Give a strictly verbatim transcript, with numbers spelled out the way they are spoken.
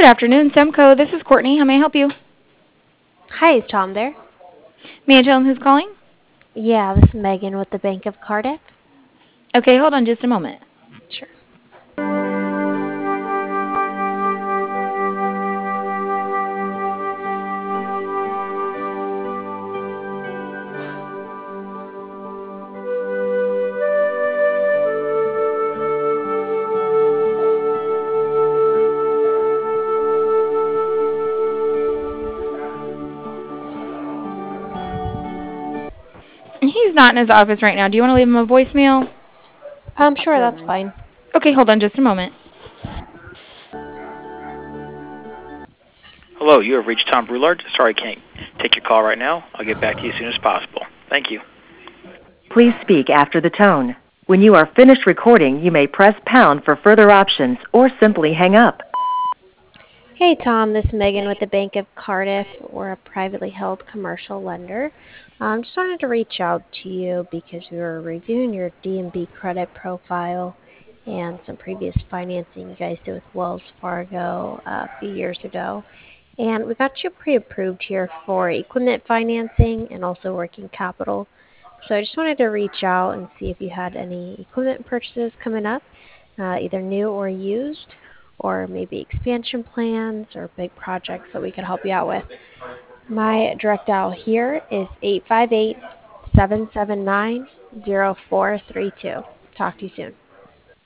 Good afternoon, Semco. This is Courtney. How may I help you? Hi, is Tom there? May I tell him who's calling? Yeah, this is Megan with the Bank of Cardiff. Okay, hold on just a moment. Sure. He's not in his office right now. Do you want to leave him a voicemail? Um, sure, that's fine. Okay, hold on just a moment. Hello, you have reached Tom Brulard. Sorry I can't take your call right now. I'll get back to you as soon as possible. Thank you. Please speak after the tone. When you are finished recording, you may press pound for further options or simply hang up. Hey, Tom, this is Megan with the Bank of Cardiff. We're a privately held commercial lender. Um, just wanted to reach out to you because we were reviewing your D and B credit profile and some previous financing you guys did with Wells Fargo uh, a few years ago. And we got you pre-approved here for equipment financing and also working capital. So I just wanted to reach out and see if you had any equipment purchases coming up, uh, either new or used, or maybe expansion plans or big projects that we could help you out with. My direct dial here is eight five eight, seven seven nine, zero four three two. Talk to you soon.